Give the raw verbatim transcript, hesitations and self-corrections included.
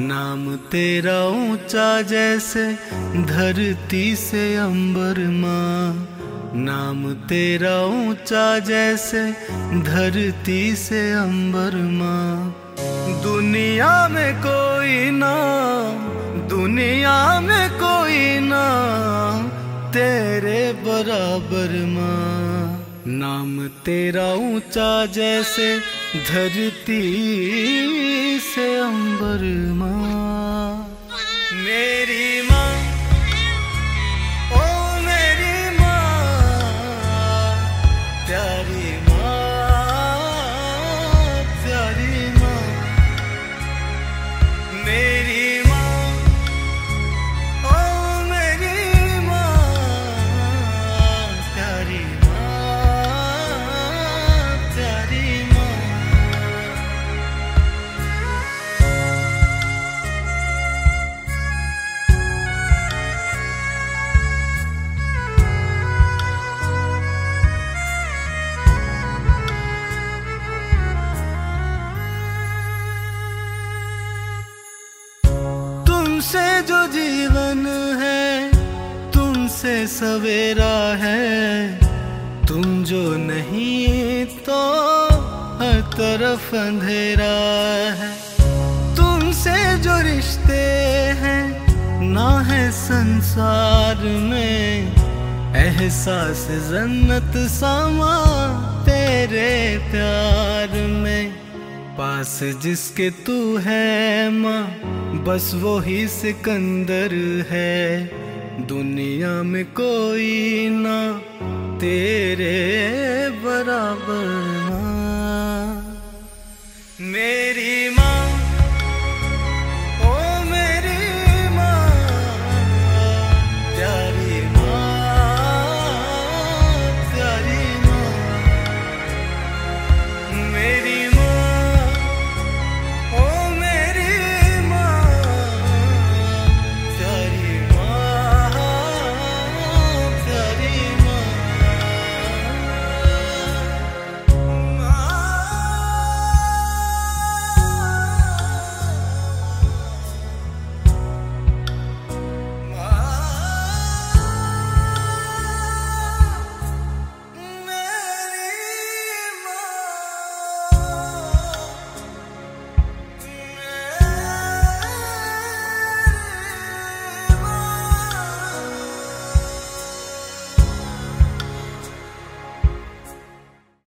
नाम तेरा ऊंचा जैसे धरती से अंबर माँ। नाम तेरा ऊंचा जैसे धरती से अंबर माँ। दुनिया में कोई ना, दुनिया में कोई ना तेरे बराबर माँ। नाम तेरा ऊंचा जैसे धरती से अंबर माँ। मेरी माँ, ओ मेरी माँ, प्यारी माँ, प्यारी माँ। मेरी माँ, ओ मेरी माँ, प्यारी माँ, प्यारी माँ। तुमसे जो जीवन है, तुमसे सवेरा है। तुम जो नहीं तो हर तरफ अंधेरा है। तुमसे जो रिश्ते हैं ना है संसार में। एहसास जन्नत समा तेरे प्यार में। पास जिसके तू है माँ, बस वो ही सिकंदर है। दुनिया में कोई ना तेरे बराबर माँ। मेरी माँ,